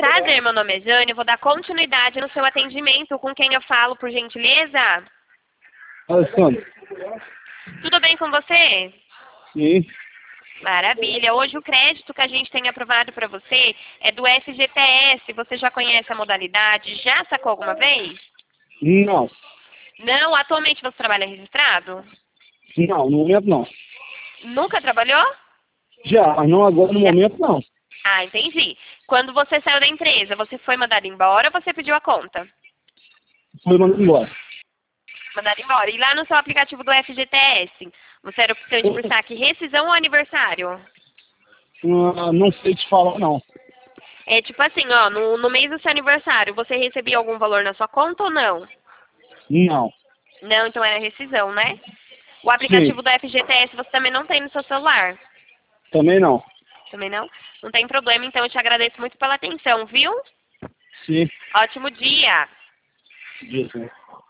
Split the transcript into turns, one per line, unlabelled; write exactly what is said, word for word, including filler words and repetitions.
Prazer, meu nome é Jane, eu vou dar continuidade no seu atendimento. Com quem eu falo, por gentileza?
Alessandro.
Tudo bem com você?
Sim.
Maravilha. Hoje o crédito que a gente tem aprovado para você é do F G T S. Você já conhece a modalidade? Já sacou alguma vez?
Não.
Não? Atualmente você trabalha registrado?
Não, no momento não.
Nunca trabalhou?
Já, mas não agora, no
Já.
momento não.
Ah, entendi. Quando você saiu da empresa, você foi mandado embora ou você pediu a conta?
Foi mandado embora.
Mandado embora. E lá no seu aplicativo do F G T S, você era optante por saque, rescisão ou aniversário?
Ah, não sei te falar, não.
É tipo assim, ó, no, no mês do seu aniversário, você recebia algum valor na sua conta ou não?
Não.
Não, então era rescisão, né? O
Sim,
aplicativo do F G T S você também não tem no seu celular?
também não.
Também não? Não tem problema, então eu te agradeço muito pela atenção, viu?
Sim.
Ótimo dia!
Isso.